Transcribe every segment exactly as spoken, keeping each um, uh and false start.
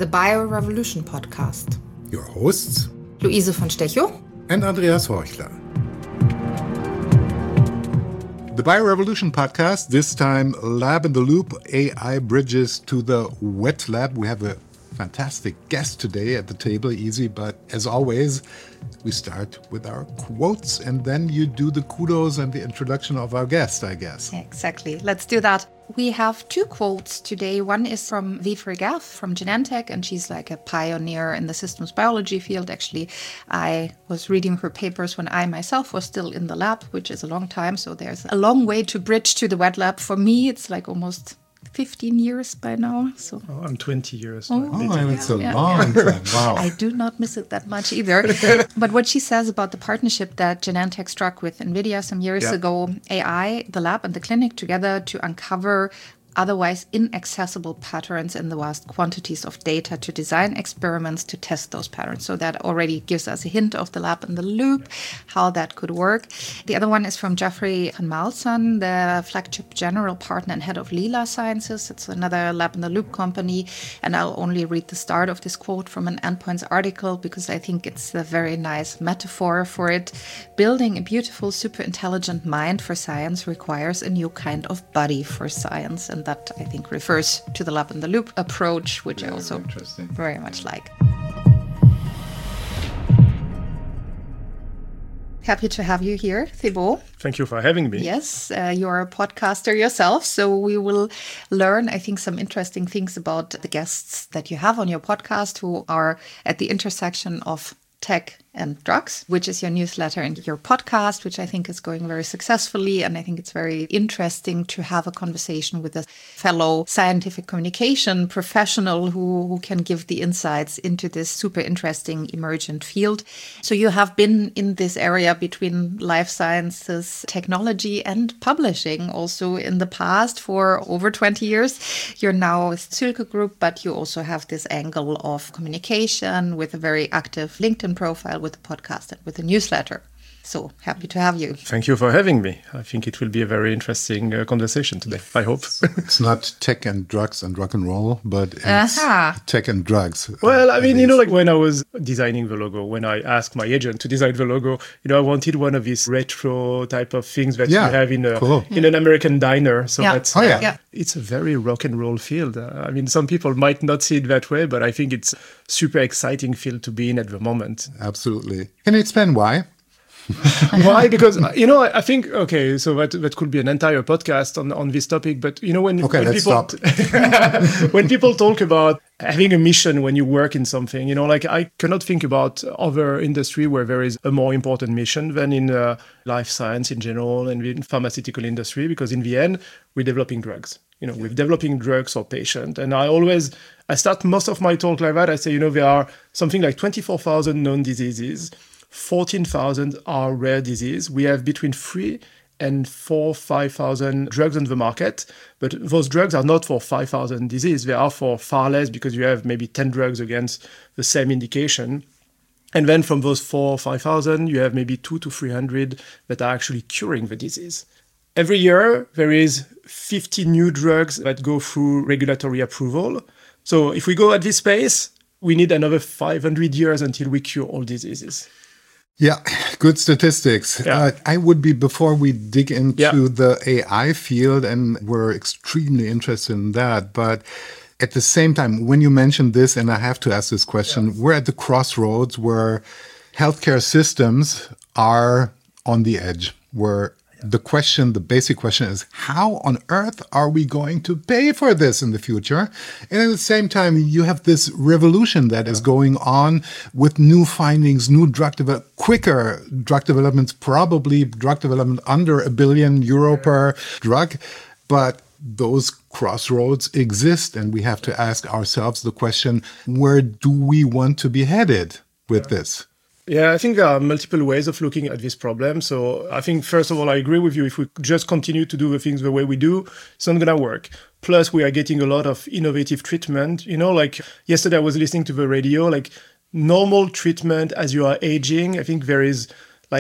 the BioRevolution podcast. Your hosts, Luise von Stechow and Andreas Horchler. The BioRevolution podcast, this time Lab in the Loop, A I bridges to the wet lab. We have a fantastic guest today at the table, easy, but as always, we start with our quotes and then you do the kudos and the introduction of our guest, I guess. Exactly. Let's do that. We have two quotes today. One is from Viv Regev from Genentech, and she's like a pioneer in the systems biology field. Actually, I was reading her papers when I myself was still in the lab, which is a long time. So there's a long way to bridge to the wet lab. For me, it's like almost fifteen years by now. So oh, I'm twenty years. Oh, oh it's a yeah. long time. Wow. I do not miss it that much either. But what she says about the partnership that Genentech struck with NVIDIA some years yeah. ago, A I, the lab and the clinic together to uncover otherwise inaccessible patterns in the vast quantities of data to design experiments to test those patterns. So that already gives us a hint of the lab in the loop, how that could work. The other one is from Geoffrey van Malson, the flagship general partner and head of Lila Sciences. It's another lab in the loop company. And I'll only read the start of this quote from an Endpoints article because I think it's a very nice metaphor for it. Building a beautiful, super intelligent mind for science requires a new kind of body for science. And that, I think, refers to the lab in the loop approach, which very I also very much like. Happy to have you here, Thibaut. Thank you for having me. Yes, uh, you're a podcaster yourself, so we will learn, I think, some interesting things about the guests that you have on your podcast who are at the intersection of tech and drugs, which is your newsletter and your podcast, which I think is going very successfully. And I think it's very interesting to have a conversation with a fellow scientific communication professional who, who can give the insights into this super interesting emergent field. So you have been in this area between life sciences, technology and publishing also in the past for over twenty years. You're now with Zühlke Group, but you also have this angle of communication with a very active LinkedIn profile, with a podcast and with a newsletter. So happy to have you. Thank you for having me. I think it will be a very interesting uh, conversation today, I hope. It's not tech and drugs and rock and roll, but it's uh-huh. tech and drugs. Well, I mean, you know, like when I was designing the logo, when I asked my agent to design the logo, you know, I wanted one of these retro type of things that yeah, you have in a cool. in an American diner. So yeah. that's, oh, yeah. uh, yeah. it's a very rock and roll field. Uh, I mean, some people might not see it that way, but I think it's super exciting field to be in at the moment. Absolutely. Can you explain why? Why? Because, you know, I think, okay, so that that could be an entire podcast on, on this topic. But, you know, when, okay, when let's people stop. when people talk about having a mission when you work in something, you know, like I cannot think about other industry where there is a more important mission than in uh, life science in general and in pharmaceutical industry, because in the end, we're developing drugs. You know, yeah. we're developing drugs for patients. And I always, I start most of my talk like that. I say, you know, there are something like twenty-four thousand known diseases. fourteen thousand are rare disease. We have between three and four, five thousand drugs on the market, but those drugs are not for five thousand disease. They are for far less because you have maybe ten drugs against the same indication. And then from those four or five thousand, you have maybe two to three hundred that are actually curing the disease. Every year, there is fifty new drugs that go through regulatory approval. So if we go at this pace, we need another five hundred years until we cure all diseases. Yeah, good statistics. Yeah. Uh, I would be, before we dig into yeah. the A I field, and we're extremely interested in that, but at the same time, when you mentioned this, and I have to ask this question, yeah. we're at the crossroads where healthcare systems are on the edge, where the question, the basic question is, how on earth are we going to pay for this in the future? And at the same time, you have this revolution that yeah. is going on with new findings, new drug development, quicker drug developments, probably drug development under a billion euro yeah. per drug. But those crossroads exist, and we have to ask ourselves the question, where do we want to be headed with yeah. this? Yeah, I think there are multiple ways of looking at this problem. So I think, first of all, I agree with you. If we just continue to do the things the way we do, it's not going to work. Plus, we are getting a lot of innovative treatment. You know, like yesterday I was listening to the radio, like normal treatment as you are aging. I think there is like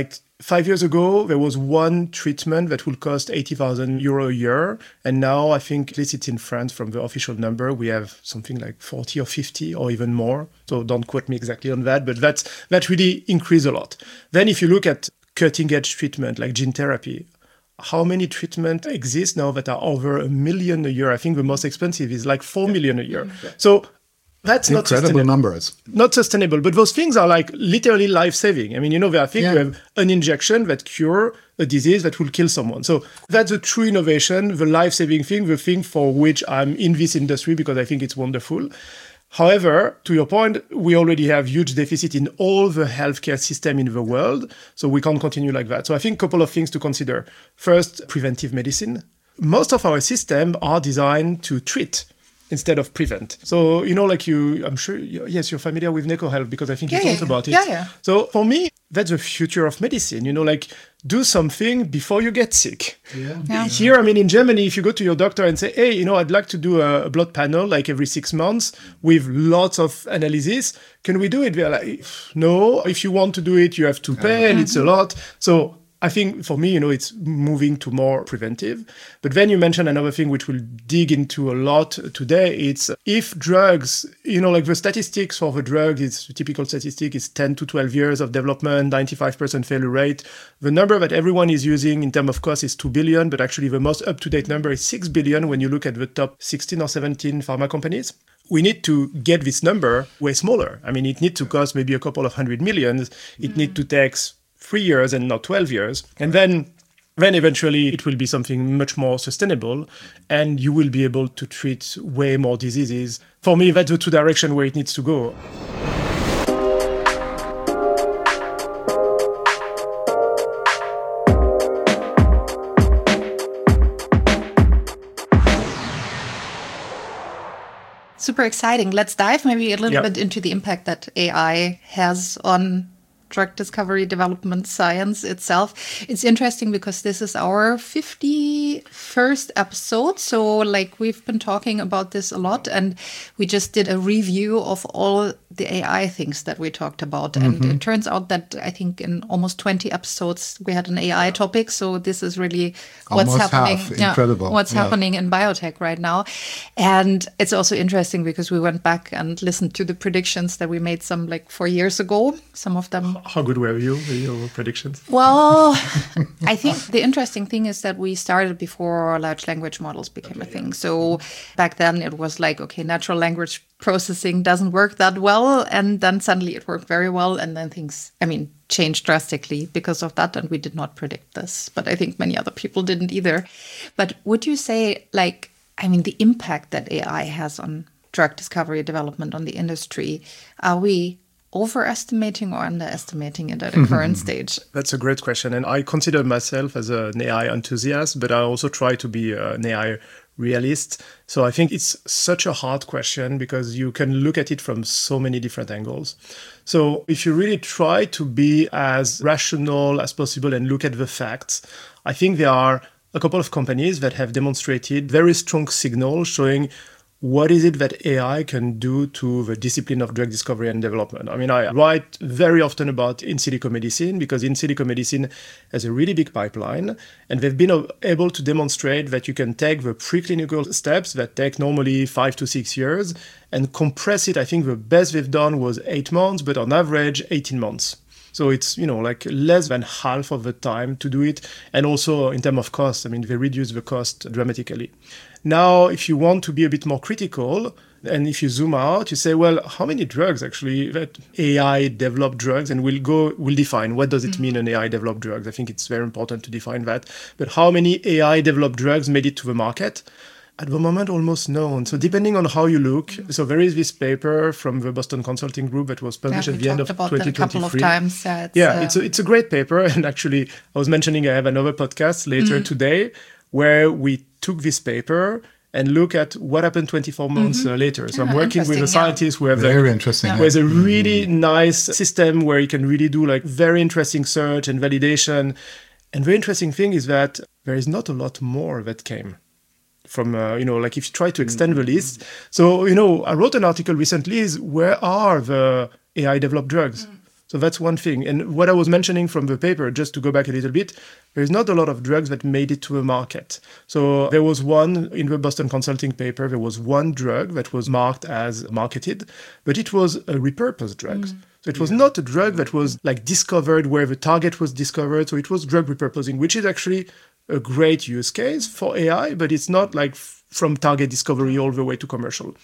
Five years ago, there was one treatment that would cost eighty thousand euro a year. And now I think, at least it's in France from the official number, we have something like forty or fifty or even more. So don't quote me exactly on that, but that's, that really increased a lot. Then if you look at cutting edge treatment like gene therapy, how many treatments exist now that are over a million a year? I think the most expensive is like four million a year. Yeah. So that's not incredible numbers. Not sustainable. But those things are like literally life-saving. I mean, you know, there are things, yeah. we have an injection that cure a disease that will kill someone. So that's a true innovation, the life-saving thing, the thing for which I'm in this industry because I think it's wonderful. However, to your point, we already have huge deficit in all the healthcare system in the world. So we can't continue like that. So I think a couple of things to consider. First, preventive medicine. Most of our systems are designed to treat instead of prevent. So, you know, like you, I'm sure, yes, you're familiar with NecoHealth because I think yeah, you talked yeah. about it. Yeah, yeah. So for me, that's the future of medicine. You know, like do something before you get sick. Yeah. Yeah. Here, I mean, in Germany, if you go to your doctor and say, hey, you know, I'd like to do a blood panel like every six months with lots of analysis, can we do it? They're like, no, if you want to do it, you have to pay and it's a lot. So I think for me, you know, it's moving to more preventive. But then you mentioned another thing which we'll dig into a lot today. It's if drugs, you know, like the statistics for the drug is a typical statistic is ten to twelve years of development, ninety-five percent failure rate. The number that everyone is using in terms of cost is two billion, but actually the most up-to-date number is six billion when you look at the top sixteen or seventeen pharma companies. We need to get this number way smaller. I mean, it needs to cost maybe a couple of hundred millions. It mm. needs to take three years and not twelve years. And then, then eventually it will be something much more sustainable and you will be able to treat way more diseases. For me, that's the two directions where it needs to go. Super exciting. Let's dive maybe a little yep. bit into the impact that A I has on drug discovery, development, science itself. It's interesting because this is our fifty-first episode. So like we've been talking about this a lot and we just did a review of all the A I things that we talked about. Mm-hmm. And it turns out that I think in almost twenty episodes, we had an A I topic. So this is really what's almost happening. Half. Incredible. Yeah, what's yeah. happening in biotech right now. And it's also interesting because we went back and listened to the predictions that we made some like four years ago. Some of them. How good were you with your predictions? Well, I think the interesting thing is that we started before large language models became okay, a thing. Yeah. So back then it was like, okay, natural language processing doesn't work that well. And then suddenly it worked very well. And then things, I mean, changed drastically because of that. And we did not predict this. But I think many other people didn't either. But would you say, like, I mean, the impact that A I has on drug discovery development on the industry, are we overestimating or underestimating it at a current stage? That's a great question. And I consider myself as an A I enthusiast, but I also try to be an A I realist. So I think it's such a hard question because you can look at it from so many different angles. So if you really try to be as rational as possible and look at the facts, I think there are a couple of companies that have demonstrated very strong signals showing what is it that A I can do to the discipline of drug discovery and development? I mean, I write very often about in silico medicine because in silico medicine has a really big pipeline and they've been able to demonstrate that you can take the preclinical steps that take normally five to six years and compress it. I think the best they've done was eight months, but on average, eighteen months. So it's, you know, like less than half of the time to do it. And also in terms of cost, I mean, they reduce the cost dramatically. Now, if you want to be a bit more critical, and if you zoom out, you say, well, how many drugs actually that A I developed drugs? And we'll go, we'll define what does it mean an A I developed drugs? I think it's very important to define that. But how many A I developed drugs made it to the market? At the moment, almost none. So depending on how you look, so there is this paper from the Boston Consulting Group that was published yeah, at the end of twenty twenty-three. A couple of times. Yeah, it's, yeah, uh... it's, a, it's a great paper. And actually, I was mentioning I have another podcast later mm. today where we took this paper and look at what happened twenty-four months mm-hmm. uh, later. So yeah, I'm working with a scientist yeah. who have very like, interesting. Yeah. Who has a really mm-hmm. nice system where you can really do like very interesting search and validation. And the interesting thing is that there is not a lot more that came from, uh, you know, like if you try to extend the list. So, you know, I wrote an article recently is where are the A I developed drugs? Mm. So that's one thing. And what I was mentioning from the paper, just to go back a little bit, there's not a lot of drugs that made it to the market. So there was one in the Boston Consulting paper, there was one drug that was marked as marketed, but it was a repurposed drug. Mm. So it was yeah. not a drug that was like discovered where the target was discovered. So it was drug repurposing, which is actually a great use case for A I, but it's not like f- from target discovery all the way to commercial.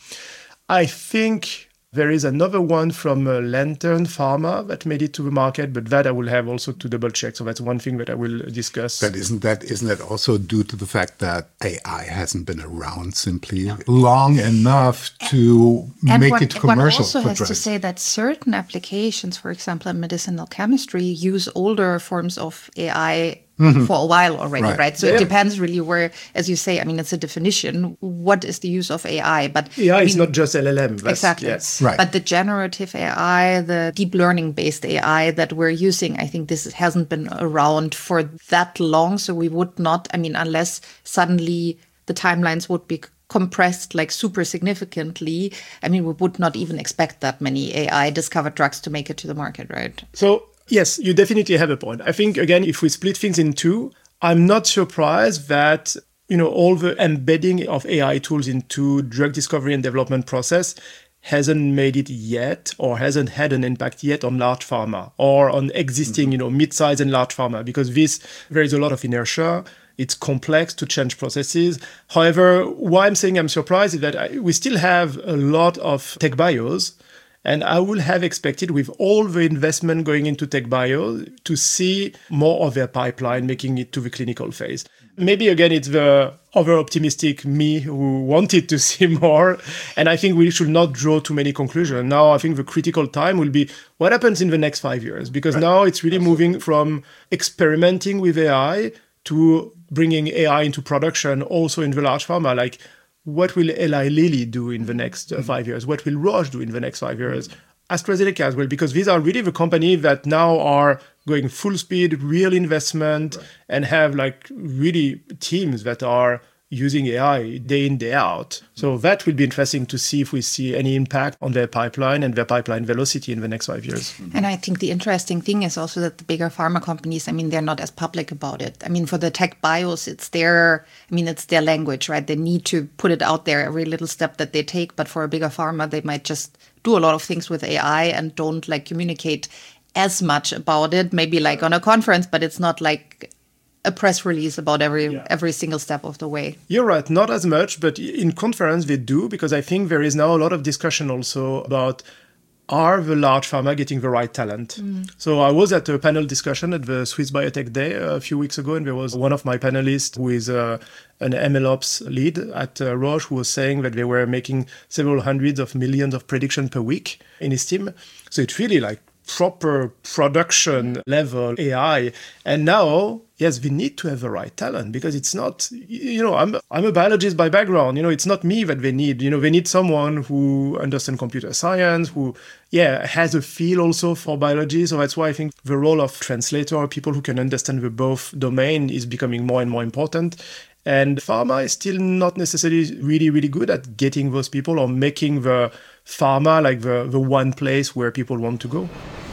I think there is another one from uh, Lantern Pharma that made it to the market, but that I will have also to double check. So that's one thing that I will discuss. But isn't that isn't that also due to the fact that A I hasn't been around simply yeah. long enough to and make one, it commercial? One also has drugs. to say that certain applications, for example, in medicinal chemistry, use older forms of A I. Mm-hmm. For a while already, right? right? So yeah. it depends really where, as you say, I mean, it's a definition. What is the use of A I? But A I I mean, is not just L L M. Exactly. Yes. Right. But the generative A I, the deep learning based A I that we're using, I think this hasn't been around for that long. So we would not, I mean, unless suddenly the timelines would be compressed like super significantly, I mean, we would not even expect that many A I discovered drugs to make it to the market, right? So yes, you definitely have a point. I think, again, if we split things in two, I'm not surprised that, you know, all the embedding of A I tools into drug discovery and development process hasn't made it yet or hasn't had an impact yet on large pharma or on existing, mm-hmm. you know, mid-size and large pharma, because this, there is a lot of inertia. It's complex to change processes. However, why I'm saying I'm surprised is that I, we still have a lot of tech bios. And I would have expected, with all the investment going into tech bio, to see more of their pipeline making it to the clinical phase. Maybe, again, it's the over-optimistic me who wanted to see more. And I think we should not draw too many conclusions. Now, I think the critical time will be what happens in the next five years. Because right. now it's really Absolutely. moving from experimenting with A I to bringing A I into production also in the large pharma. Like, what will Eli Lilly do in the next uh, five years? What will Roche do in the next five years? AstraZeneca as well, because these are really the companies that now are going full speed, real investment, right. and have like really teams that are using A I day in, day out. So that will be interesting to see if we see any impact on their pipeline and their pipeline velocity in the next five years. And I think the interesting thing is also that the bigger pharma companies, I mean, they're not as public about it. I mean, for the tech bios, it's their, I mean, it's their language, right? They need to put it out there every little step that they take. But for a bigger pharma, they might just do a lot of things with A I and don't like communicate as much about it, maybe like on a conference, but it's not like a press release about every yeah. every single step of the way. You're right, not as much, but in conference they do, because I think there is now a lot of discussion also about, are the large pharma getting the right talent? Mm. So I was at a panel discussion at the Swiss Biotech Day a few weeks ago, and there was one of my panelists who is uh, an MLOps lead at uh, Roche, who was saying that they were making several hundreds of millions of predictions per week in his team. So it's really like proper production level A I. And now, yes, we need to have the right talent, because it's not, you know, I'm I'm a biologist by background. You know, it's not me that they need. You know, they need someone who understands computer science, who, yeah, has a feel also for biology. So that's why I think the role of translator, people who can understand the both domain, is becoming more and more important. And pharma is still not necessarily really, really good at getting those people or making the pharma like the, the one place where people want to go.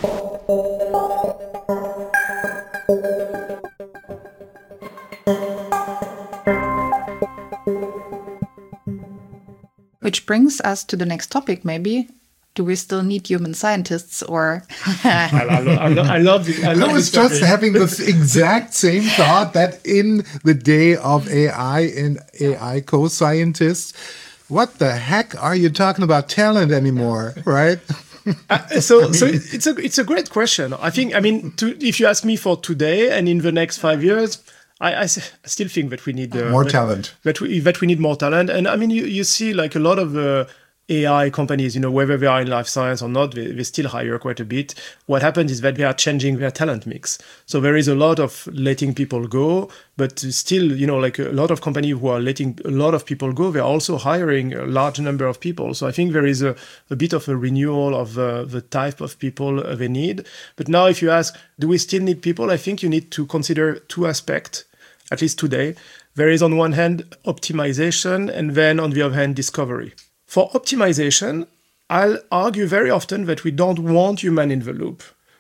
Which brings us to the next topic, maybe. Do we still need human scientists, or? I, I, I, I love it. I, love I was just topic. having this exact same thought that in the day of A I and A I co-scientists, what the heck are you talking about talent anymore, right? uh, so, I mean, so it's a it's a great question. I think. I mean, to, if you ask me for today and in the next five years, I, I still think that we need uh, more talent. That we that we need more talent. And I mean, you, you see like a lot of the uh, A I companies, you know, whether they are in life science or not, they, they still hire quite a bit. What happens is that they are changing their talent mix. So there is a lot of letting people go, but still, you know, like a lot of companies who are letting a lot of people go, they're also hiring a large number of people. So I think there is a, a bit of a renewal of uh, the type of people uh, they need. But now if you ask, do we still need people? I think you need to consider two aspects, at least today. There is on one hand optimization, and then on the other hand discovery. For optimization, I'll argue very often that we don't want human in the loop.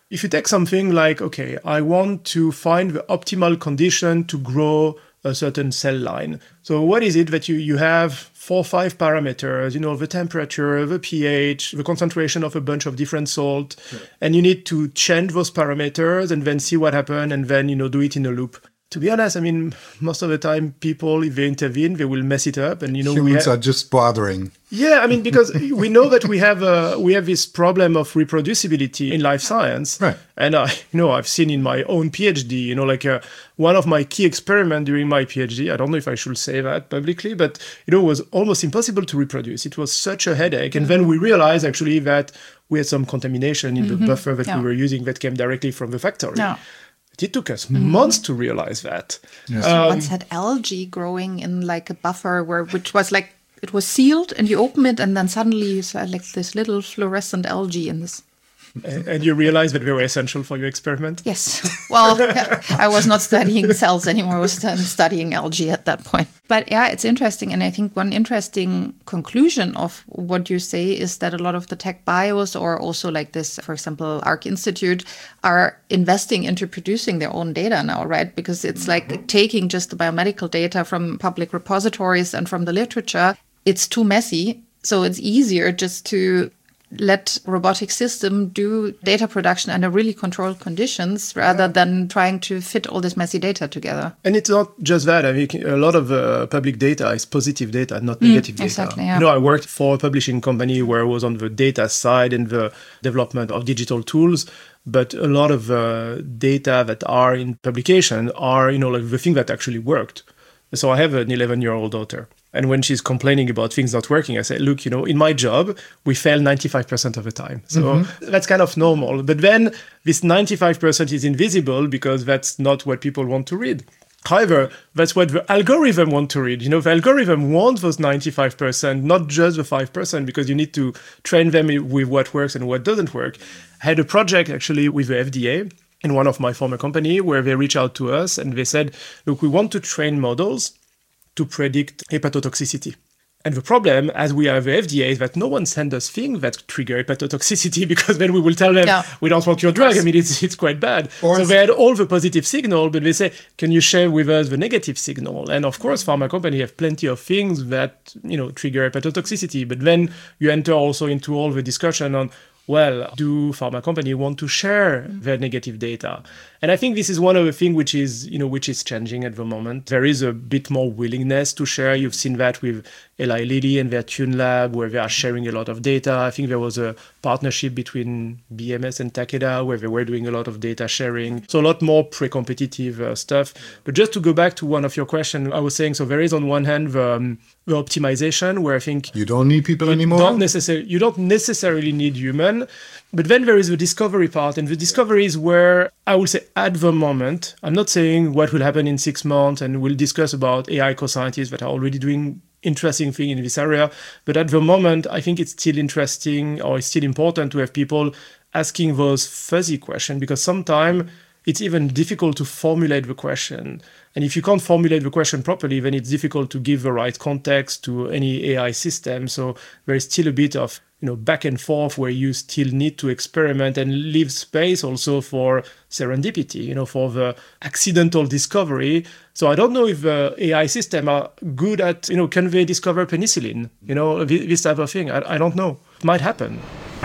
If you take something like, okay, I want to find the optimal condition to grow a certain cell line. So what is it that you, you have four or five parameters, you know, the temperature, the pH, the concentration of a bunch of different salt, yeah. and you need to change those parameters and then see what happens and then, you know, do it in a loop. To be honest, I mean, most of the time people, if they intervene, they will mess it up. And, you know, humans we ha- are just bothering. Yeah, I mean, because we know that we have a, we have this problem of reproducibility in life science. Right. And, I, you know, I've seen in my own PhD, you know, like uh, one of my key experiments during my PhD, I don't know if I should say that publicly, but, you know, it was almost impossible to reproduce. It was such a headache. And then we realized actually that we had some contamination in mm-hmm. the buffer that yeah. we were using that came directly from the factory. Yeah. It took us mm-hmm. months to realize that. Yes. Um, you once had algae growing in like a buffer where, which was like, it was sealed and you open it and then suddenly you saw like this little fluorescent algae in this. And you realized that they were essential for your experiment? Yes. Well, I was not studying cells anymore. I was studying algae at that point. But yeah, it's interesting. And I think one interesting conclusion of what you say is that a lot of the tech bios or also like this, for example, Arc Institute are investing into producing their own data now, right? Because it's like mm-hmm. taking just the biomedical data from public repositories and from the literature. It's too messy. So it's easier just to let robotic system do data production under really controlled conditions rather yeah. than trying to fit all this messy data together. And it's not just that. I mean, a lot of uh, public data is positive data, not negative mm, data. Exactly, yeah. You know, I worked for a publishing company where I was on the data side and the development of digital tools. But a lot of uh, data that are in publication are, you know, like the thing that actually worked. So I have an eleven-year-old daughter. And when she's complaining about things not working, I say, look, you know, in my job, we fail ninety-five percent of the time. So mm-hmm. that's kind of normal. But then this ninety-five percent is invisible because that's not what people want to read. However, that's what the algorithm want to read. You know, the algorithm wants those ninety-five percent, not just the five percent, because you need to train them with what works and what doesn't work. I had a project actually with the F D A in one of my former company where they reached out to us and they said, look, we want to train models to predict hepatotoxicity. And the problem, as we have the F D A, is that no one sends us things that trigger hepatotoxicity because then we will tell them, yeah. we don't want your drug. I mean, it's it's quite bad. Or so they had all the positive signal, but they say, can you share with us the negative signal? And of course, pharma companies have plenty of things that, you know, trigger hepatotoxicity. But then you enter also into all the discussion on, well, do pharma companies want to share their negative data? And I think this is one of the things which is, you know, which is changing at the moment. There is a bit more willingness to share. You've seen that with Eli Lilly and their TuneLab, where they are sharing a lot of data. I think there was a partnership between B M S and Takeda, where they were doing a lot of data sharing. So a lot more pre-competitive uh, stuff. But just to go back to one of your questions, I was saying, so there is on one hand the, um, the optimization, where I think you don't need people you anymore. Don't necessarily, you don't necessarily need human. But then there is the discovery part, and the discovery is where I will say at the moment, I'm not saying what will happen in six months, and we'll discuss about A I co-scientists that are already doing interesting thing in this area. But at the moment, I think it's still interesting, or it's still important to have people asking those fuzzy questions, because sometimes it's even difficult to formulate the question. And if you can't formulate the question properly, then it's difficult to give the right context to any A I system. So there is still a bit of, you know, back and forth where you still need to experiment and leave space also for serendipity, you know, for the accidental discovery. So I don't know if the A I system are good at, you know, can they discover penicillin? You know, this type of thing. I, I don't know. It might happen.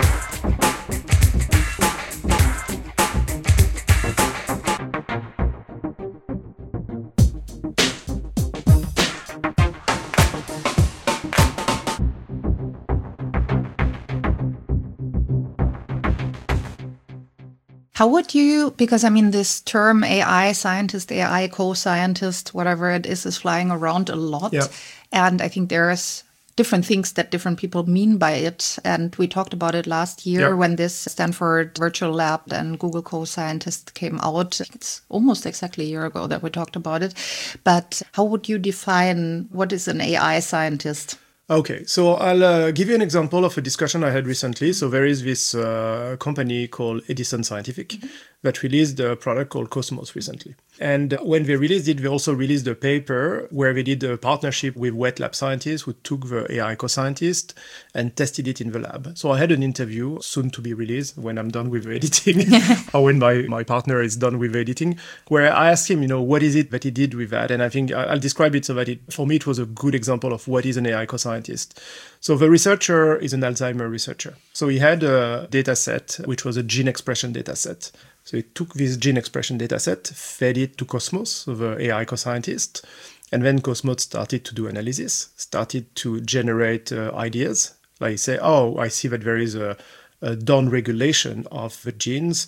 How would you, because I mean, this term A I scientist, A I co-scientist, whatever it is, is flying around a lot. Yeah. And I think there's different things that different people mean by it. And we talked about it last year yeah. when this Stanford Virtual Lab and Google co-scientist came out. It's almost exactly a year ago that we talked about it. But how would you define what is an A I scientist? Okay, so I'll uh, give you an example of a discussion I had recently. So there is this uh, company called Edison Scientific. Mm-hmm. that released a product called Cosmos recently. And when they released it, they also released a paper where they did a partnership with wet lab scientists who took the A I co-scientist and tested it in the lab. So I had an interview soon to be released when I'm done with editing or when my, my partner is done with editing, where I asked him, you know, what is it that he did with that? And I think I'll describe it so that it, for me, it was a good example of what is an A I co-scientist. So the researcher is an Alzheimer researcher. So he had a data set, which was a gene expression data set. So he took this gene expression data set, fed it to Cosmos, the A I co-scientist, and then Cosmos started to do analysis, started to generate uh, ideas. Like say, oh, I see that there is a, a down-regulation of the genes.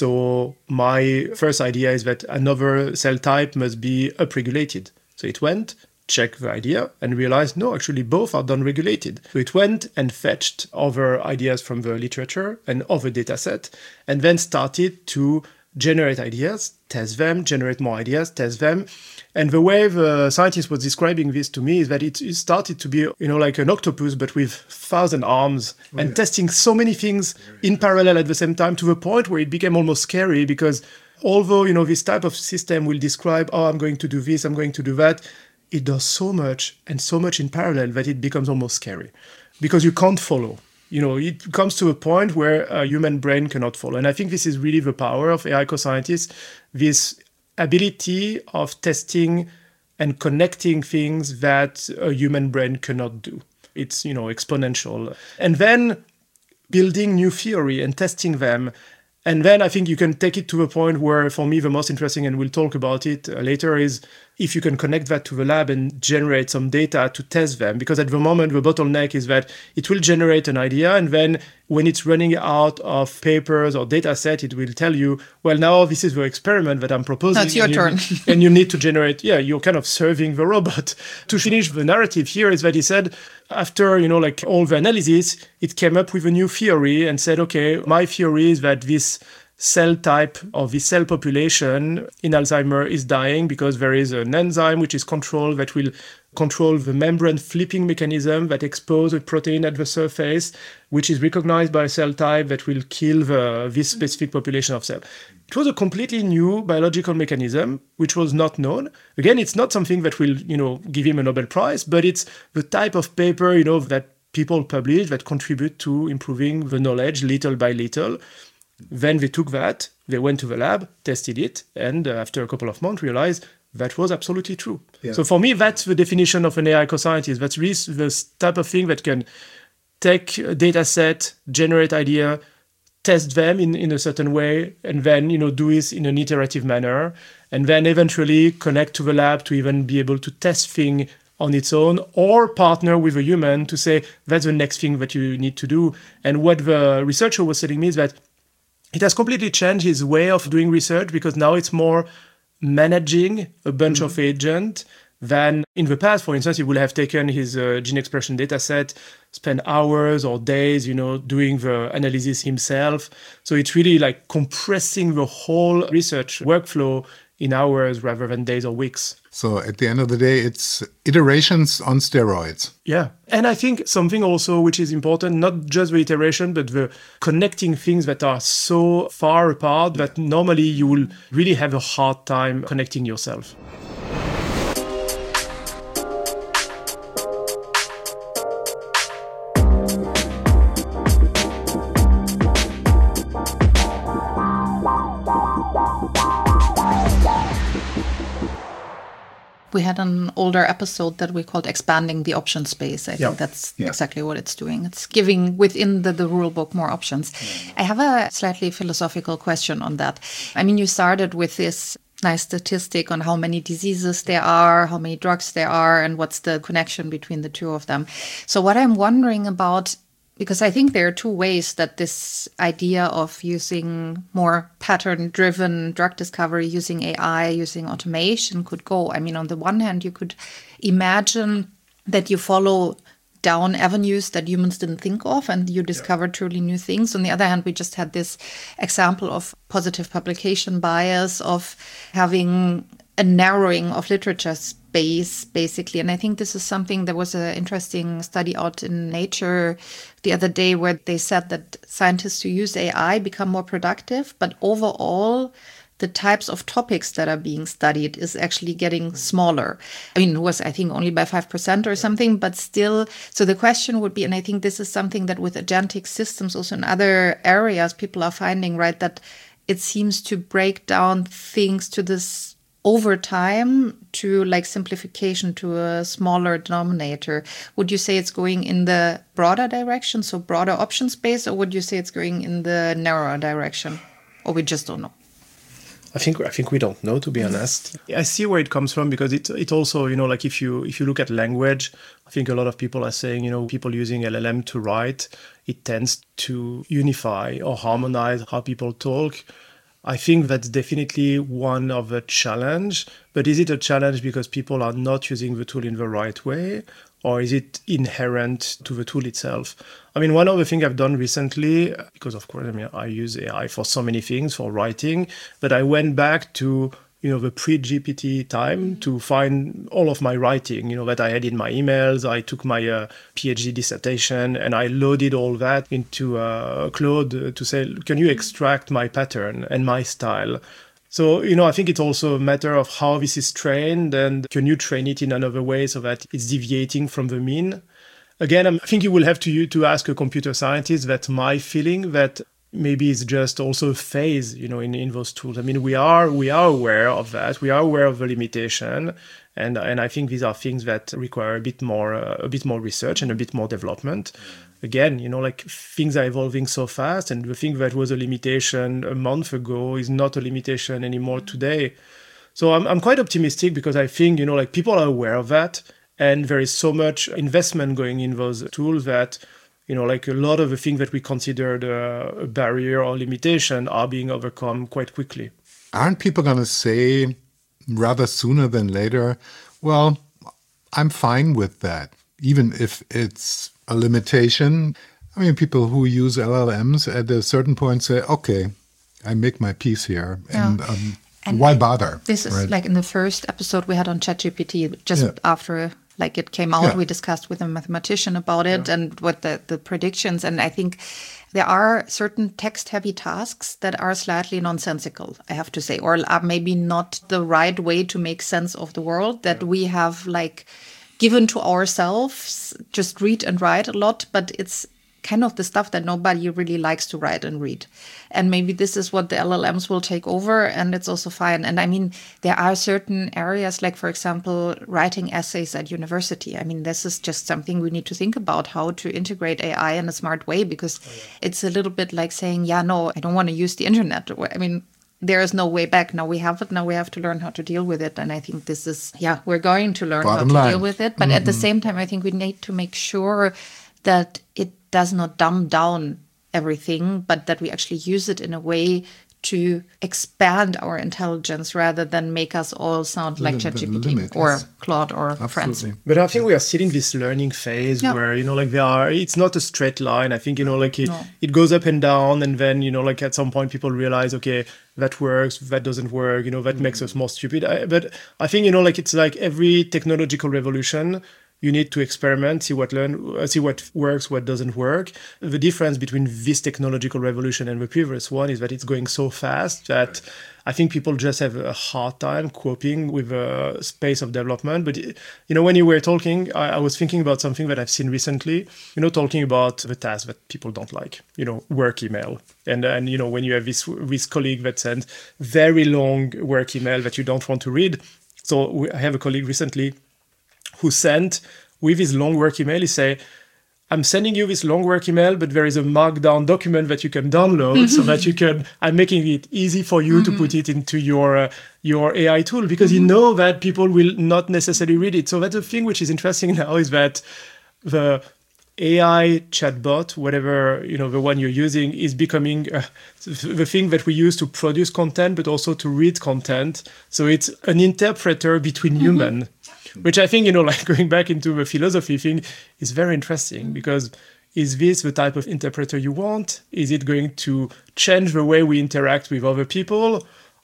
So my first idea is that another cell type must be upregulated. So it went, checked the idea, and realized, no, actually both are down-regulated. So it went and fetched other ideas from the literature and other data set, and then started to generate ideas, test them, generate more ideas, test them. And the way the scientist was describing this to me is that it, it started to be, you know, like an octopus, but with thousand arms, oh, and yeah. testing so many things in parallel at the same time, to the point where it became almost scary, because although, you know, this type of system will describe, oh, I'm going to do this, I'm going to do that, it does so much and so much in parallel that it becomes almost scary, because you can't follow. You know, it comes to a point where a human brain cannot follow. And I think this is really the power of A I co-scientists, this ability of testing and connecting things that a human brain cannot do. It's, you know, exponential. And then building new theory and testing them. And then I think you can take it to a point where, for me, the most interesting, and we'll talk about it later, is if you can connect that to the lab and generate some data to test them. Because at the moment, the bottleneck is that it will generate an idea, and then when it's running out of papers or data set, it will tell you, well, now this is the experiment that I'm proposing. That's your and turn. You, and you need to generate, yeah, you're kind of serving the robot. To finish the narrative here is that he said, after, you know, like all the analysis, it came up with a new theory and said, okay, my theory is that this cell type of the cell population in Alzheimer is dying because there is an enzyme which is controlled that will control the membrane flipping mechanism that exposes a protein at the surface, which is recognized by a cell type that will kill the, this specific population of cells. It was a completely new biological mechanism, which was not known. Again, it's not something that will, you know, give him a Nobel Prize, but it's the type of paper, you know, that people publish that contribute to improving the knowledge little by little. Then they took that, they went to the lab, tested it, and uh, after a couple of months realized that was absolutely true. Yeah. So for me, that's the definition of an A I co-scientist. That's really the type of thing that can take a data set, generate idea, test them in, in a certain way, and then, you know, do it in an iterative manner, and then eventually connect to the lab to even be able to test things on its own, or partner with a human to say, that's the next thing that you need to do. And what the researcher was telling me is that it has completely changed his way of doing research, because now it's more managing a bunch mm-hmm. of agents than in the past. For instance, he would have taken his uh, gene expression data set, spend hours or days, you know, doing the analysis himself. So it's really like compressing the whole research workflow in hours rather than days or weeks. So at the end of the day, it's iterations on steroids. Yeah. And I think something also which is important, not just the iteration, but the connecting things that are so far apart that normally you will really have a hard time connecting yourself. We had an older episode that we called Expanding the Option Space. I yeah. think that's yeah. exactly what it's doing. It's giving within the, the rule book more options. Yeah. I have a slightly philosophical question on that. I mean, you started with this nice statistic on how many diseases there are, how many drugs there are, and what's the connection between the two of them. So what I'm wondering about, because I think there are two ways that this idea of using more pattern-driven drug discovery, using A I, using automation could go. I mean, on the one hand, you could imagine that you follow down avenues that humans didn't think of and you discover yeah. truly new things. On the other hand, we just had this example of positive publication bias, of having a narrowing of literature space, basically. And I think this is something, there was an interesting study out in Nature the other day where they said that scientists who use A I become more productive, but overall, the types of topics that are being studied is actually getting smaller. I mean, it was, I think, only by five percent or something, but still. So the question would be, and I think this is something that with agentic systems, also in other areas, people are finding, right, that it seems to break down things to this over time to like simplification to a smaller denominator. Would you say it's going in the broader direction, so broader option space, or would you say it's going in the narrower direction? Or we just don't know? I think I think we don't know, to be honest. I see where it comes from because it it also, you know, like if you if you look at language, I think a lot of people are saying, you know, people using L L M to write, it tends to unify or harmonize how people talk. I think that's definitely one of the challenge, but is it a challenge because people are not using the tool in the right way, or is it inherent to the tool itself? I mean, one of the things I've done recently, because of course, I mean, I use A I for so many things, for writing, but I went back to, you know, the pre-G P T time to find all of my writing, you know, that I had in my emails. I took my uh, PhD dissertation and I loaded all that into uh, Claude to say, can you extract my pattern and my style? So, you know, I think it's also a matter of how this is trained and can you train it in another way so that it's deviating from the mean? Again, I think you will have to, to ask a computer scientist. That's my feeling, that maybe it's just also a phase, you know, in, in those tools. I mean, we are we are aware of that. We are aware of the limitation, and and I think these are things that require a bit more uh, a bit more research and a bit more development. Again, you know, like things are evolving so fast, and the thing that was a limitation a month ago is not a limitation anymore today. So I'm I'm quite optimistic because I think, you know, like people are aware of that, and there is so much investment going in those tools that, you know, like a lot of the things that we considered a, a barrier or limitation are being overcome quite quickly. Aren't people going to say rather sooner than later, well, I'm fine with that, even if it's a limitation? I mean, people who use L L Ms at a certain point say, okay, I make my peace here. Yeah. And, um, and why bother? This is right? like in the first episode we had on ChatGPT, just yeah. after like it came out, yeah. we discussed with a mathematician about it yeah. and what the, the predictions. And I think there are certain text-heavy tasks that are slightly nonsensical, I have to say, or are maybe not the right way to make sense of the world that yeah. we have like given to ourselves, just read and write a lot, but it's kind of the stuff that nobody really likes to write and read. And maybe this is what the L L Ms will take over, and it's also fine. And I mean, there are certain areas, like, for example, writing essays at university. I mean, this is just something we need to think about, how to integrate A I in a smart way, because oh, yeah. it's a little bit like saying, yeah, no, I don't want to use the internet. I mean, there is no way back. Now we have it. Now we have to learn how to deal with it. And I think this is, yeah, we're going to learn Bottom how to line. deal with it. But mm-hmm. at the same time, I think we need to make sure that it does not dumb down everything, but that we actually use it in a way to expand our intelligence rather than make us all sound like ChatGPT or Claude or Absolutely. friends. But I think we are still in this learning phase yeah. where, you know, like there are, it's not a straight line. I think, you know, like it, no. it goes up and down. And then, you know, like at some point people realize, okay, that works, that doesn't work, you know, that mm-hmm. makes us more stupid. I, but I think, you know, like it's like every technological revolution, you need to experiment, see what learn, see what works, what doesn't work. The difference between this technological revolution and the previous one is that it's going so fast that I think people just have a hard time coping with the space of development. But, you know, when you were talking, I, I was thinking about something that I've seen recently, you know, talking about the tasks that people don't like, you know, work email. And, and you know, when you have this, this colleague that sends very long work email that you don't want to read. So we, I have a colleague recently who sent with his long work email, he say, I'm sending you this long work email, but there is a markdown document that you can download mm-hmm. so that you can, I'm making it easy for you mm-hmm. to put it into your uh, your A I tool, because mm-hmm. you know that people will not necessarily read it. So that's the thing which is interesting now, is that the A I chatbot, whatever, you know, the one you're using, is becoming uh, the thing that we use to produce content, but also to read content. So it's an interpreter between mm-hmm. humans. Which I think, you know, like going back into the philosophy thing is very interesting, because is this the type of interpreter you want? Is it going to change the way we interact with other people?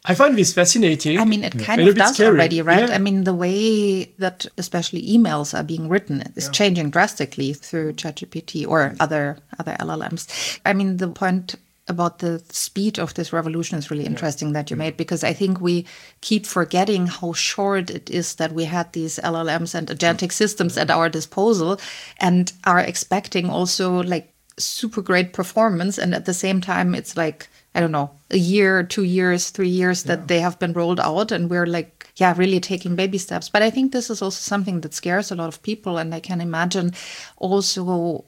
I find this fascinating. I mean, it kind yeah. of does scary. already, right? Yeah. I mean, the way that especially emails are being written is yeah. changing drastically through ChatGPT or other other L L Ms. I mean, the point about the speed of this revolution is really interesting yeah. that you made, because I think we keep forgetting how short it is that we had these L L Ms and agentic systems at our disposal and are expecting also like super great performance. And at the same time, it's like, I don't know, a year, two years, three years that yeah. they have been rolled out. And we're like, yeah, really taking baby steps. But I think this is also something that scares a lot of people. And I can imagine also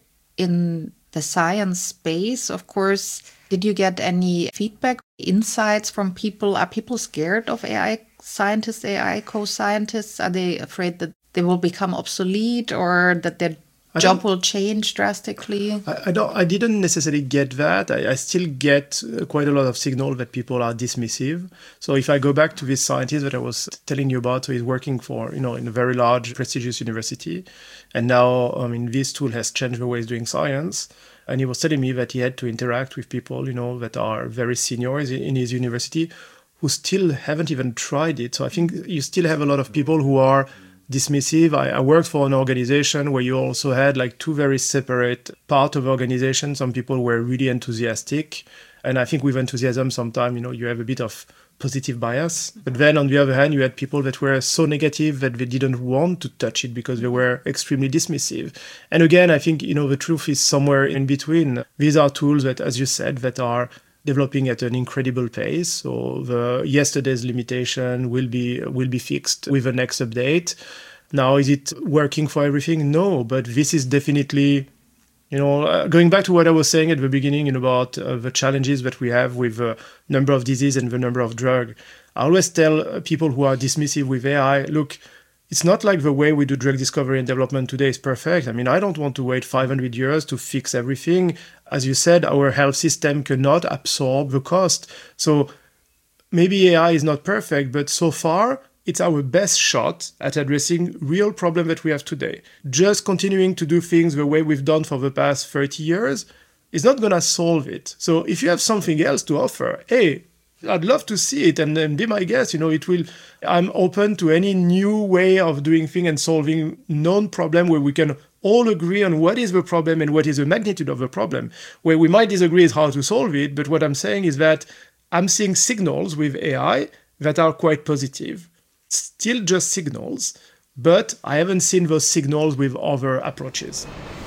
in the science space, of course, did you get any feedback, insights from people? Are people scared of A I scientists, A I co-scientists? Are they afraid that they will become obsolete or that their job will change drastically? I, I don't. I didn't necessarily get that. I, I still get uh, quite a lot of signal that people are dismissive. So if I go back to this scientist that I was telling you about, so he's working for, you know, in a very large, prestigious university, and now, I mean, this tool has changed the way he's doing science. And he was telling me that he had to interact with people, you know, that are very senior in his university, who still haven't even tried it. So I think you still have a lot of people who are dismissive. I, I worked for an organization where you also had like two very separate parts of organization. Some people were really enthusiastic. And I think with enthusiasm, sometimes, you know, you have a bit of positive bias. But then on the other hand, you had people that were so negative that they didn't want to touch it because they were extremely dismissive. And again, I think, you know, the truth is somewhere in between. These are tools that, as you said, that are developing at an incredible pace. So the yesterday's limitation will be will be fixed with the next update. Now, is it working for everything? No, but this is definitely, you know, uh, going back to what I was saying at the beginning, you know, about uh, the challenges that we have with the number of disease and the number of drug. I always tell uh, people who are dismissive with A I, look, it's not like the way we do drug discovery and development today is perfect. I mean, I don't want to wait five hundred years to fix everything. As you said, our health system cannot absorb the cost. So maybe A I is not perfect, but so far, it's our best shot at addressing real problems that we have today. Just continuing to do things the way we've done for the past thirty years is not going to solve it. So if you have something else to offer, hey, I'd love to see it and, and be my guest. You know, it will. I'm open to any new way of doing things and solving known problem where we can all agree on what is the problem and what is the magnitude of the problem. Where we might disagree is how to solve it. But what I'm saying is that I'm seeing signals with A I that are quite positive. Still just signals, but I haven't seen those signals with other approaches.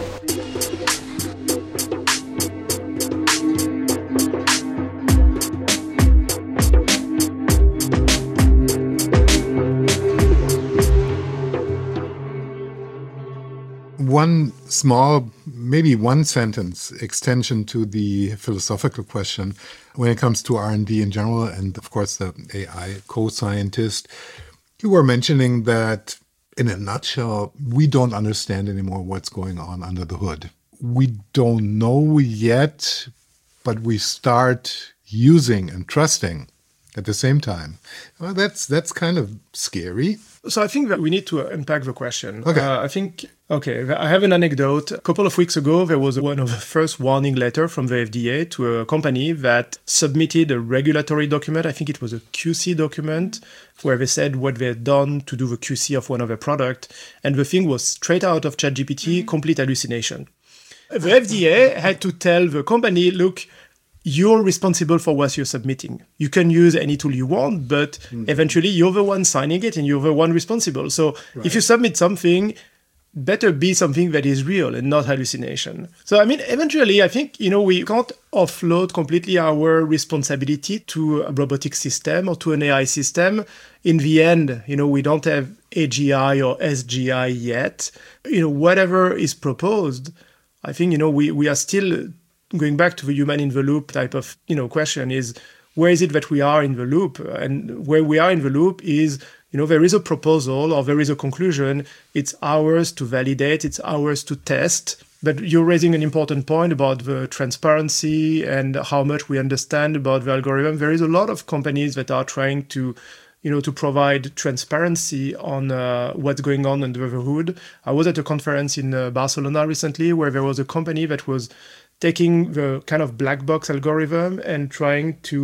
One small, maybe one sentence extension to the philosophical question when it comes to R and D in general, and of course the A I co-scientist. You were mentioning that, in a nutshell, we don't understand anymore what's going on under the hood. We don't know yet, but we start using and trusting at the same time. Well, that's that's kind of scary. So I think that we need to unpack the question. Okay. Uh, I think, okay, I have an anecdote. A couple of weeks ago, there was one of the first warning letter from the F D A to a company that submitted a regulatory document. I think it was a Q C document where they said what they had done to do the Q C of one of their product. And the thing was straight out of ChatGPT, mm-hmm. complete hallucination. The F D A had to tell the company, look, you're responsible for what you're submitting. You can use any tool you want, but mm. eventually you're the one signing it and you're the one responsible. So right. if you submit something, better be something that is real and not hallucination. So, I mean, eventually, I think, you know, we can't offload completely our responsibility to a robotic system or to an A I system. In the end, you know, we don't have A G I or S G I yet. You know, whatever is proposed, I think, you know, we, we are still going back to the human in the loop type of, you know, question is, where is it that we are in the loop? And where we are in the loop is, you know, there is a proposal or there is a conclusion. It's ours to validate. It's ours to test. But you're raising an important point about the transparency and how much we understand about the algorithm. There is a lot of companies that are trying to, you know, to provide transparency on uh, what's going on under the hood. I was at a conference in uh, Barcelona recently where there was a company that was taking the kind of black box algorithm and trying to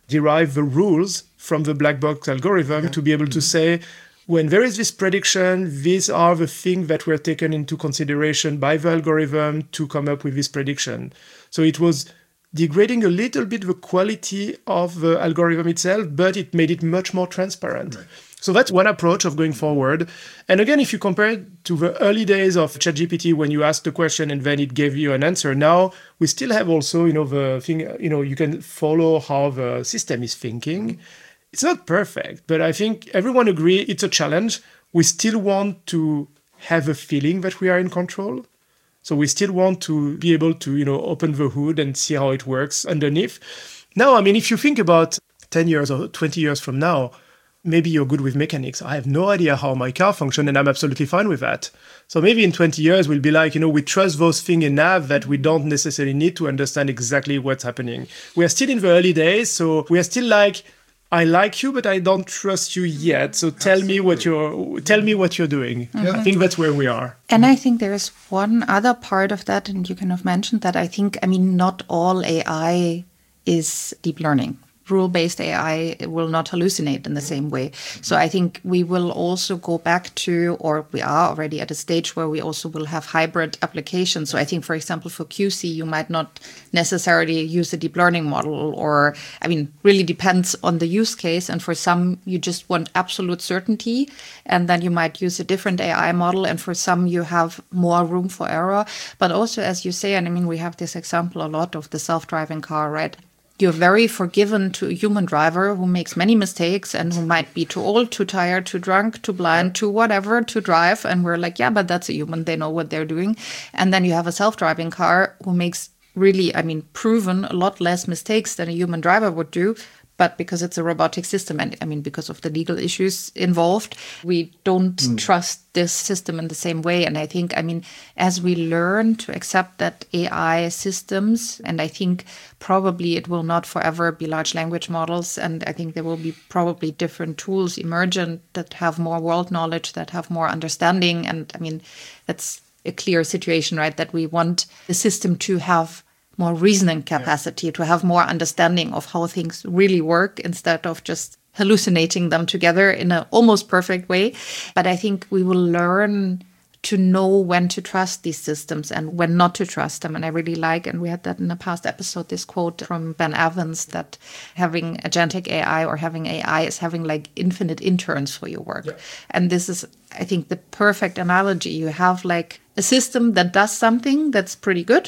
derive the rules from the black box algorithm yeah. to be able to say, when there is this prediction, these are the things that were taken into consideration by the algorithm to come up with this prediction. So it was degrading a little bit the quality of the algorithm itself, but it made it much more transparent. Right. So that's one approach of going forward. And again, if you compare it to the early days of ChatGPT, when you asked the question and then it gave you an answer, now we still have also, you know, the thing, you know, you can follow how the system is thinking. It's not perfect, but I think everyone agrees it's a challenge. We still want to have a feeling that we are in control. So we still want to be able to, you know, open the hood and see how it works underneath. Now, I mean, if you think about ten years or twenty years from now, maybe you're good with mechanics. I have no idea how my car functions, and I'm absolutely fine with that. So maybe in twenty years, we'll be like, you know, we trust those things enough that we don't necessarily need to understand exactly what's happening. We are still in the early days, so we are still like, I like you, but I don't trust you yet. So tell Absolutely. me what you're tell me what you're doing. Mm-hmm. I think that's where we are. And I think there is one other part of that, and you kind of mentioned that. I think, I mean, not all A I is deep learning. Rule-based A I will not hallucinate in the same way. So I think we will also go back to, or we are already at a stage where we also will have hybrid applications. So I think, for example, for Q C, you might not necessarily use a deep learning model, or, I mean, really depends on the use case. And for some, you just want absolute certainty, and then you might use a different A I model. And for some, you have more room for error. But also, as you say, and I mean, we have this example a lot of the self-driving car, right? You're very forgiven to a human driver who makes many mistakes and who might be too old, too tired, too drunk, too blind, too whatever to drive. And we're like, yeah, but that's a human. They know what they're doing. And then you have a self-driving car who makes really, I mean, proven a lot less mistakes than a human driver would do. But because it's a robotic system, and I mean, because of the legal issues involved, we don't mm. trust this system in the same way. And I think, I mean, as we learn to accept that A I systems, and I think probably it will not forever be large language models, and I think there will be probably different tools emergent that have more world knowledge, that have more understanding. And I mean, that's a clear situation, right? That we want the system to have more reasoning capacity, yeah. to have more understanding of how things really work instead of just hallucinating them together in an almost perfect way. But I think we will learn to know when to trust these systems and when not to trust them. And I really like, and we had that in a past episode, this quote from Ben Evans, that having agentic A I or having A I is having like infinite interns for your work. Yeah. And this is, I think, the perfect analogy. You have like a system that does something that's pretty good.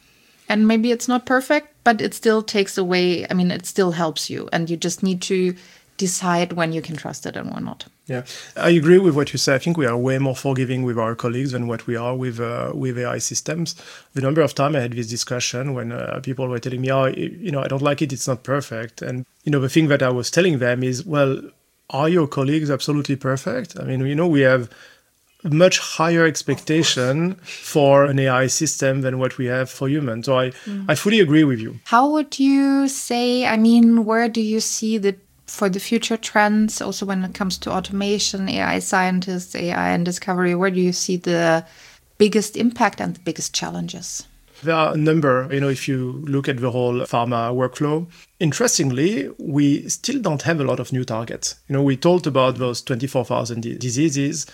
And maybe it's not perfect, but it still takes away, I mean, it still helps you. And you just need to decide when you can trust it and when not. Yeah, I agree with what you say. I think we are way more forgiving with our colleagues than what we are with uh, with A I systems. The number of times I had this discussion when uh, people were telling me, oh, you know, I don't like it, it's not perfect. And, you know, the thing that I was telling them is, well, are your colleagues absolutely perfect? I mean, you know, we have much higher expectation for an A I system than what we have for humans. So I, mm. I fully agree with you. How would you say, I mean, where do you see the for the future trends, also when it comes to automation, A I scientists, A I and discovery, where do you see the biggest impact and the biggest challenges? There are a number, you know, if you look at the whole pharma workflow. Interestingly, we still don't have a lot of new targets. You know, we talked about those twenty-four thousand d- diseases.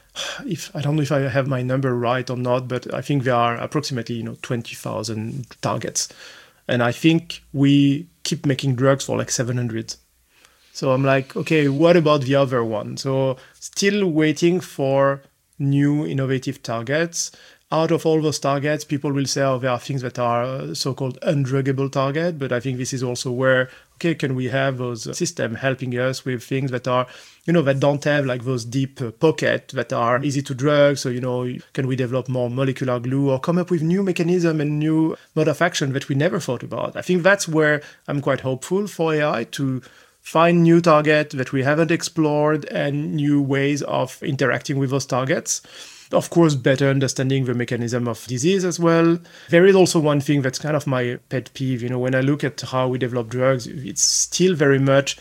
If I don't know if I have my number right or not, but I think there are approximately, you know, twenty thousand targets. And I think we keep making drugs for like seven hundred. So I'm like, okay, what about the other one? So still waiting for new innovative targets. Out of all those targets, people will say, oh, there are things that are so-called undruggable targets. But I think this is also where, okay, can we have those systems helping us with things that are, you know, that don't have like those deep uh, pockets that are easy to drug. So, you know, can we develop more molecular glue or come up with new mechanism and new mode of action that we never thought about? I think that's where I'm quite hopeful for A I to find new targets that we haven't explored and new ways of interacting with those targets. Of course, better understanding the mechanism of disease as well. There is also one thing that's kind of my pet peeve. You know, when I look at how we develop drugs, it's still very much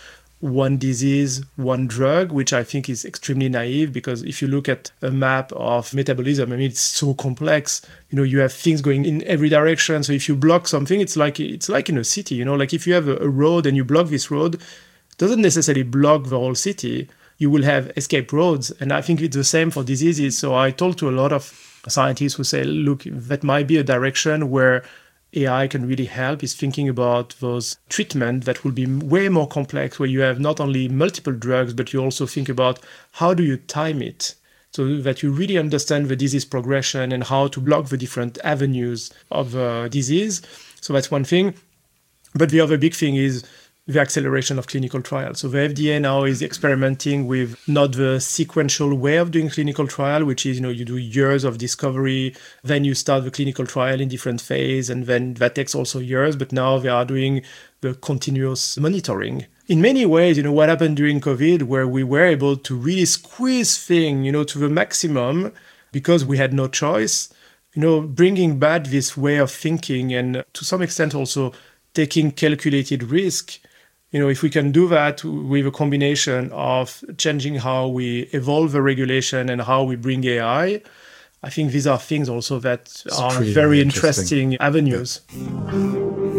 one disease, one drug, which I think is extremely naive, because if you look at a map of metabolism, I mean, it's so complex. You know, you have things going in every direction. So if you block something, it's like it's like in a city, you know, like if you have a, a road and you block this road, it doesn't necessarily block the whole city. You will have escape roads. And I think it's the same for diseases. So I talk to a lot of scientists who say, look, that might be a direction where A I can really help, is thinking about those treatments that will be way more complex, where you have not only multiple drugs, but you also think about how do you time it so that you really understand the disease progression and how to block the different avenues of uh, disease. So that's one thing. But the other big thing is the acceleration of clinical trials. So the F D A now is experimenting with not the sequential way of doing clinical trial, which is, you know, you do years of discovery, then you start the clinical trial in different phase, and then that takes also years. But now they are doing the continuous monitoring. In many ways, you know, what happened during COVID, where we were able to really squeeze things, you know, to the maximum because we had no choice, you know, bringing back this way of thinking and to some extent also taking calculated risk. You know, if we can do that with a combination of changing how we evolve the regulation and how we bring A I, I think these are things also that it's are very interesting, interesting avenues. Yeah.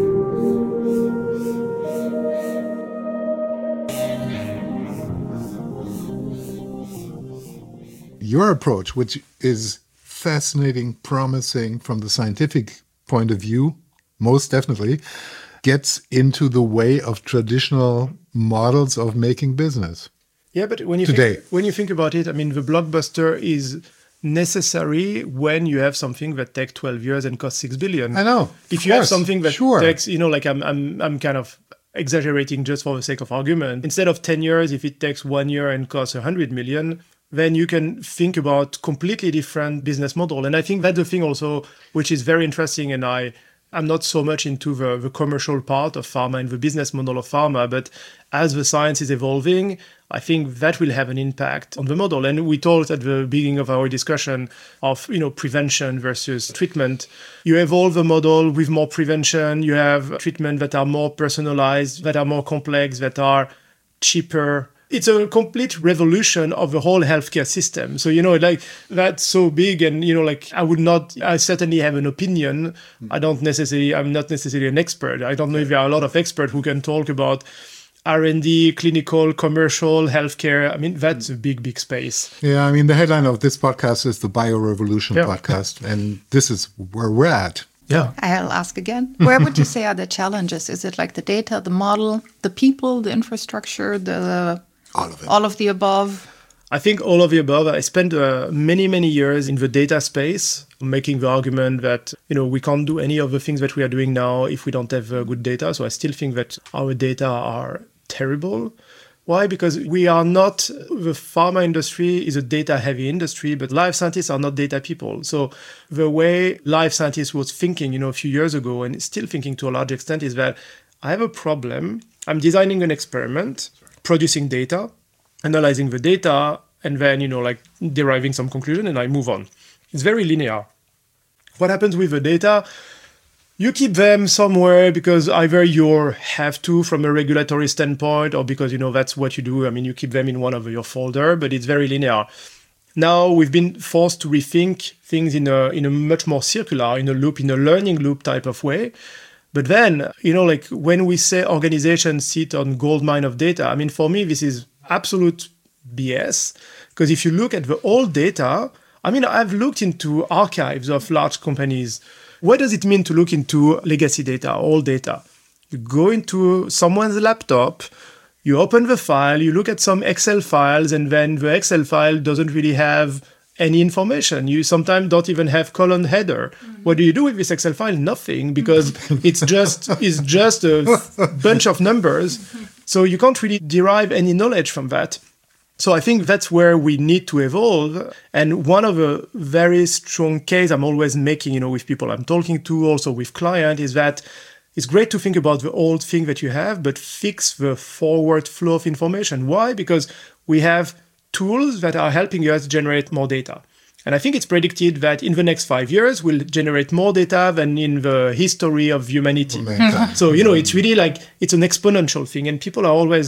Your approach, which is fascinating, promising from the scientific point of view, most definitely, gets into the way of traditional models of making business. Yeah, but when you today, think, when you think about it, I mean, the blockbuster is necessary when you have something that takes twelve years and costs six billion. I know. If you course, have something that sure. takes, you know, like I'm, I'm, I'm kind of exaggerating just for the sake of argument. Instead of ten years, if it takes one year and costs a hundred million, then you can think about completely different business model. And I think that's the thing also, which is very interesting. And I, I'm not so much into the, the commercial part of pharma and the business model of pharma, but as the science is evolving, I think that will have an impact on the model. And we talked at the beginning of our discussion of, you know, prevention versus treatment. You evolve the model with more prevention. You have treatment that are more personalized, that are more complex, that are cheaper. It's a complete revolution of the whole healthcare system. So, you know, like that's so big, and, you know, like I would not, I certainly have an opinion. I don't necessarily, I'm not necessarily an expert. I don't know if there are a lot of experts who can talk about R and D, clinical, commercial, healthcare. I mean, that's a big, big space. Yeah, I mean, the headline of this podcast is the Biorevolution yeah. podcast, and this is where we're at. Yeah. I'll ask again. Where would you say are the challenges? Is it like the data, the model, the people, the infrastructure, the... All of it. All of the above? I think all of the above. I spent uh, many, many years in the data space, making the argument that, you know, we can't do any of the things that we are doing now if we don't have uh, good data. So I still think that our data are terrible. Why? Because we are not, the pharma industry is a data-heavy industry, but life scientists are not data people. So the way life scientists was thinking, you know, a few years ago, and still thinking to a large extent, is that I have a problem. I'm designing an experiment, producing data, analyzing the data, and then, you know, like deriving some conclusion, and I move on. It's very linear. What happens with the data? You keep them somewhere because either you have to from a regulatory standpoint, or because, you know, that's what you do. I mean, you keep them in one of your folder, but it's very linear. Now we've been forced to rethink things in a in a much more circular, in a loop, in a learning loop type of way. But then, you know, like when we say organizations sit on gold mine of data, I mean, for me, this is absolute B S. Because if you look at the old data, I mean, I've looked into archives of large companies. What does it mean to look into legacy data, old data? You go into someone's laptop, you open the file, you look at some Excel files, and then the Excel file doesn't really have any information. You sometimes don't even have column header. Mm-hmm. What do you do with this Excel file? Nothing, because it's just it's just a bunch of numbers. So you can't really derive any knowledge from that. So I think that's where we need to evolve. And one of the very strong case I'm always making, you know, with people I'm talking to, also with clients, is that it's great to think about the old thing that you have, but fix the forward flow of information. Why? Because we have tools that are helping us generate more data. And I think it's predicted that in the next five years, we'll generate more data than in the history of humanity. So, you know, it's really like, it's an exponential thing. And people are always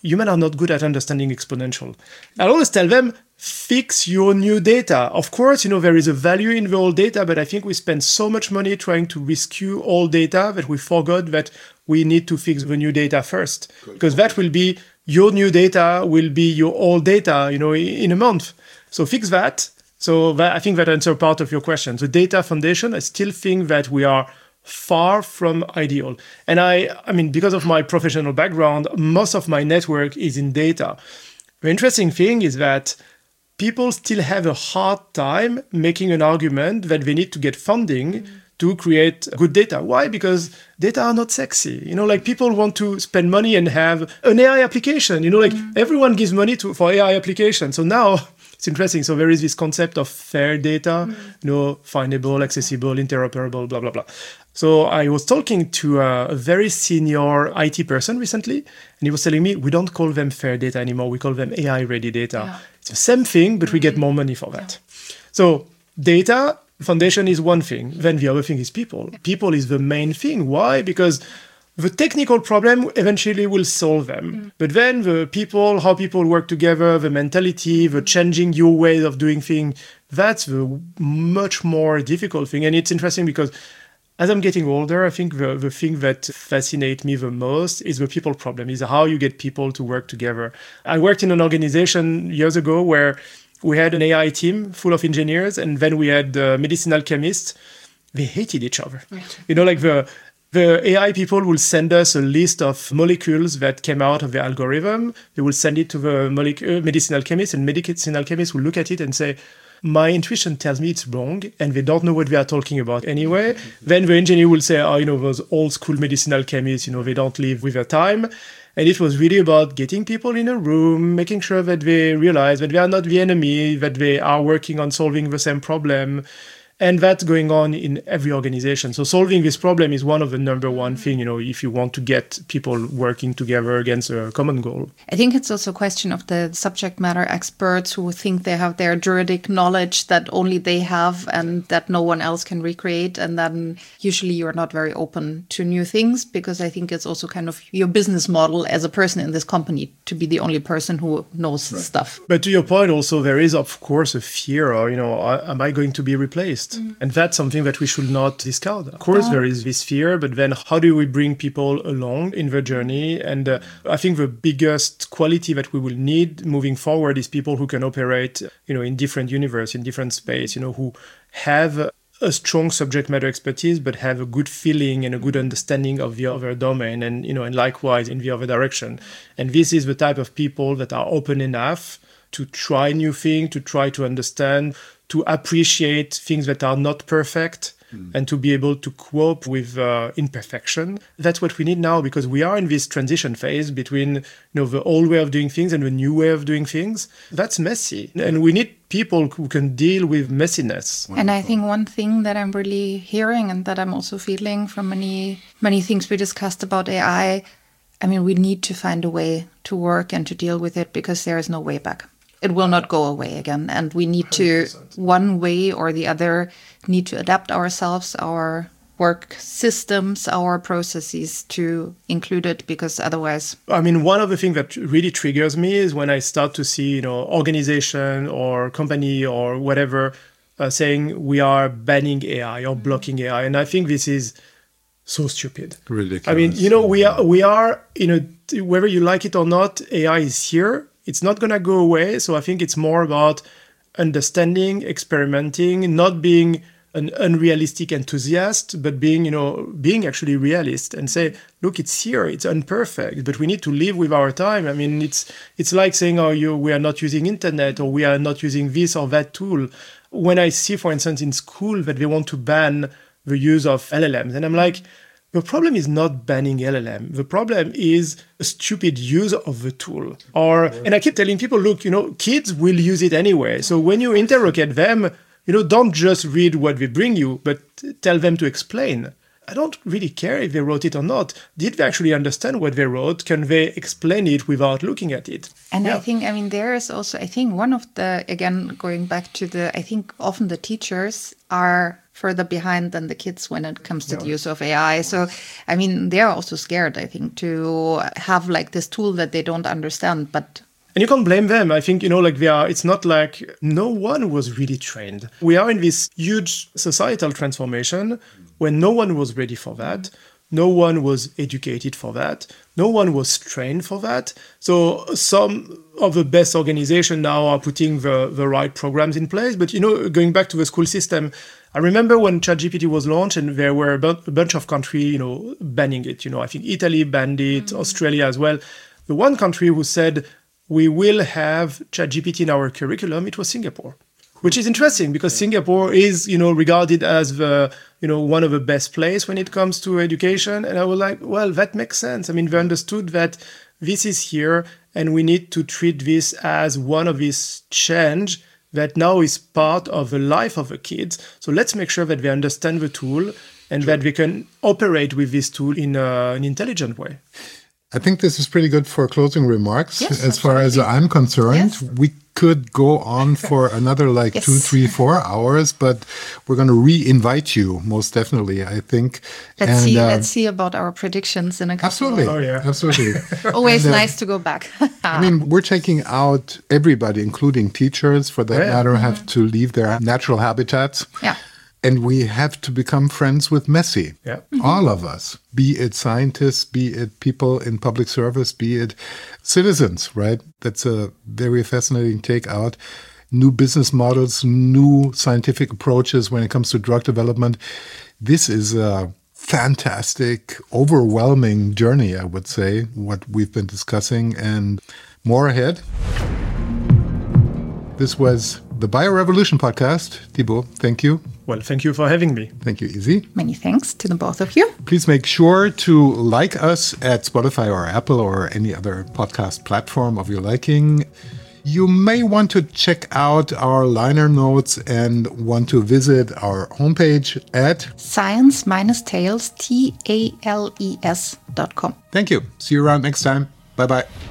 humans are not good at understanding exponential. I always tell them, fix your new data. Of course, you know, there is a value in the old data, but I think we spend so much money trying to rescue old data that we forgot that we need to fix the new data first. Good. Because that will be, your new data will be your old data, you know, in a month. So fix that. So that, I think that answers part of your question. The data foundation, I still think that we are far from ideal. And I, I mean, because of my professional background, most of my network is in data. The interesting thing is that people still have a hard time making an argument that they need to get funding mm-hmm. to create good data. Why? Because data are not sexy. You know, like people want to spend money and have an A I application. You know, like mm-hmm. everyone gives money to for A I application. So now it's interesting. So there is this concept of fair data, mm-hmm. you know, findable, accessible, interoperable, blah, blah, blah. So I was talking to a, a very senior I T person recently, and he was telling me, we don't call them fair data anymore. We call them A I-ready data. Yeah. It's the same thing, but mm-hmm. we get more money for that. Yeah. So data foundation is one thing. Then the other thing is people. Yeah. People is the main thing. Why? Because the technical problem eventually will solve them. Mm. But then the people, how people work together, the mentality, the changing your way of doing things, that's the much more difficult thing. And it's interesting because as I'm getting older, I think the, the thing that fascinates me the most is the people problem, is how you get people to work together. I worked in an organization years ago where we had an A I team full of engineers, and then we had uh, medicinal chemists. They hated each other. Yeah. You know, like the the A I people will send us a list of molecules that came out of the algorithm. They will send it to the molecule, uh, medicinal chemist, and medicinal chemists will look at it and say, my intuition tells me it's wrong, and they don't know what they are talking about anyway. Then the engineer will say, oh, you know, those old school medicinal chemists, you know, they don't live with their time. And it was really about getting people in a room, making sure that they realize that they are not the enemy, that they are working on solving the same problem. And that's going on in every organization. So solving this problem is one of the number one thing, you know, if you want to get people working together against a common goal. I think it's also a question of the subject matter experts who think they have their juridic knowledge that only they have and that no one else can recreate. And then usually you're not very open to new things, because I think it's also kind of your business model as a person in this company to be the only person who knows right. stuff. But to your point also, there is, of course, a fear, or, you know, am I going to be replaced? Mm. And that's something that we should not discount. Of course, oh. there is this fear, but then how do we bring people along in the journey? And uh, I think the biggest quality that we will need moving forward is people who can operate, you know, in different universe, in different space, you know, who have a strong subject matter expertise, but have a good feeling and a good understanding of the other domain, and, you know, and likewise in the other direction. And this is the type of people that are open enough to try new things, to try to understand, to appreciate things that are not perfect, mm. and to be able to cope with uh, imperfection. That's what we need now, because we are in this transition phase between, you know, the old way of doing things and the new way of doing things. That's messy. And we need people who can deal with messiness. And I think one thing that I'm really hearing, and that I'm also feeling from many, many things we discussed about A I, I mean, we need to find a way to work and to deal with it, because there is no way back. It will not go away again. And we need to, one way or the other, need to adapt ourselves, our work systems, our processes to include it, because otherwise... I mean, one of the things that really triggers me is when I start to see, you know, organization or company or whatever uh, saying we are banning A I or blocking A I. And I think this is so stupid. Ridiculous. I mean, you know, we are, we are, you know, whether you like it or not, A I is here. It's not going to go away. So I think it's more about understanding, experimenting, not being an unrealistic enthusiast, but being, you know, being actually realist and say, look, it's here, it's imperfect, but we need to live with our time. I mean, it's it's like saying, oh, you, we are not using internet, or we are not using this or that tool. When I see, for instance, in school that they want to ban the use of L L Ms, and I'm like, the problem is not banning L L M. The problem is a stupid use of the tool. Or, and I keep telling people, look, you know, kids will use it anyway. So when you interrogate them, you know, don't just read what they bring you, but tell them to explain. I don't really care if they wrote it or not. Did they actually understand what they wrote? Can they explain it without looking at it? And yeah. I think, I mean, there is also, I think one of the, again, going back to the, I think often the teachers are further behind than the kids when it comes to the use of A I. So, I mean, they're also scared, I think, to have like this tool that they don't understand, but and you can't blame them. I think, you know, like they are, it's not like no one was really trained. We are in this huge societal transformation when no one was ready for that. No one was educated for that. No one was trained for that. So some of the best organizations now are putting the, the right programs in place. But, you know, going back to the school system, I remember when ChatGPT was launched and there were a, bu- a bunch of countries, you know, banning it. You know, I think Italy banned it, mm-hmm. Australia as well. The one country who said, we will have ChatGPT in our curriculum, it was Singapore, which is interesting because Singapore is, you know, regarded as the, you know, one of the best places when it comes to education. And I was like, well, that makes sense. I mean, they understood that this is here and we need to treat this as one of these change that now is part of the life of the kids. So let's make sure that they understand the tool and sure. that we can operate with this tool in a, an intelligent way. I think this is pretty good for closing remarks. Yes, as far as I'm concerned, yes. we could go on for another like yes. two, three, four hours, but we're going to re-invite you most definitely, I think. Let's and, see. Uh, let's see about our predictions in a couple. Absolutely. Of oh yeah, absolutely. Always and, uh, nice to go back. I mean, we're taking out everybody, including teachers, for that yeah. matter, mm-hmm. have to leave their natural habitats. Yeah. And we have to become friends with Messi. Yeah. Mm-hmm. All of us, be it scientists, be it people in public service, be it citizens, right? That's a very fascinating take out. New business models, new scientific approaches when it comes to drug development. This is a fantastic, overwhelming journey, I would say, what we've been discussing, and more ahead. This was the BioRevolution podcast. Thibaut, thank you. Well, thank you for having me. Thank you, Izzy. Many thanks to the both of you. Please make sure to like us at Spotify or Apple or any other podcast platform of your liking. You may want to check out our liner notes and want to visit our homepage at science dash tales, T A L E S dot com. Thank you. See you around next time. Bye-bye.